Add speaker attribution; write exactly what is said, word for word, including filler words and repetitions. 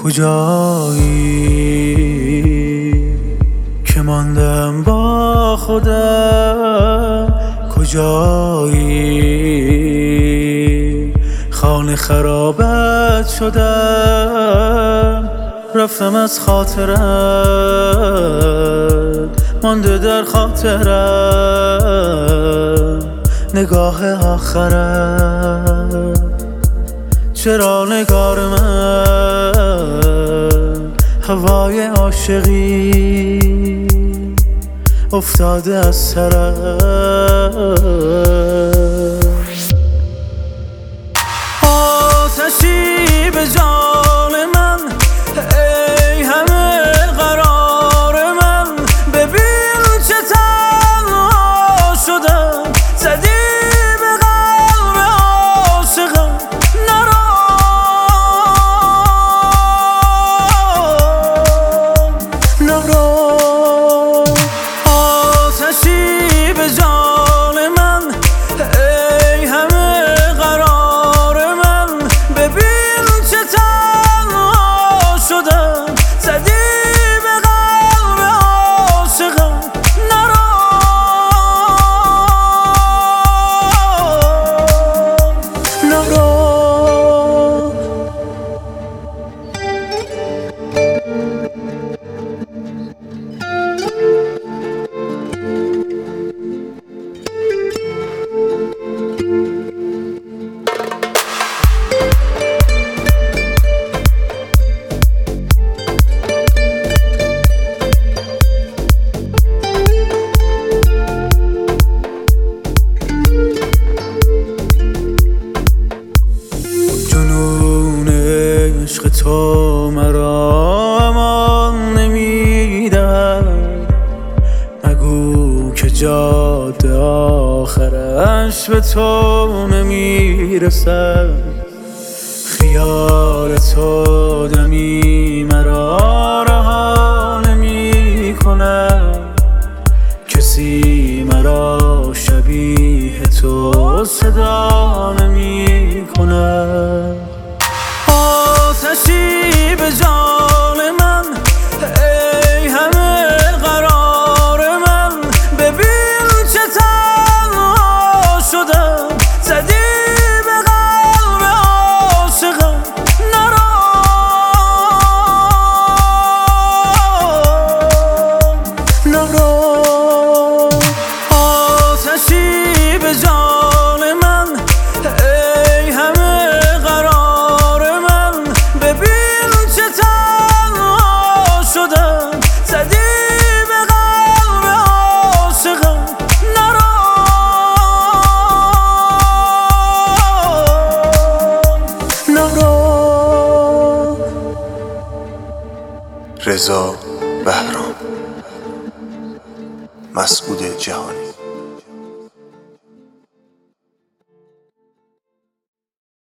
Speaker 1: کجایی که ماندم با خودم؟ کجایی خانه خرابت شدم؟ رفتم از خاطرم، مانده در خاطرم نگاه آخرم. چرا نگار من هوای عاشقی افتاده از سرم؟ آتشی به جان من، ای همه قرار من، ببین چه تنها شدم. زدی به قلب عاشقم نرو، نرو. آتشی به جان من، ای همه قرار من، ببین چه تنها شدم. زدی به قلب عاشقم نرو، نرو. عشق تو مرا امان نمیدهد، مگو که جاده آخرش به تو نمیرسد. خیال تو دمی مرا رها نمی کند، کسی مرا شبیه تو صدا نمی کند. آتشی به جان من، ای همه قرار من، ببین چه تنها شدم. زدی به قلب عاشقم نرو، نرو. آتشی به جان من، ای همه قرار من، ببین چه تنها شدم. زدی به قلب عاشقم نرو، نرو.
Speaker 2: رضا بهرام، مسعود جهانی.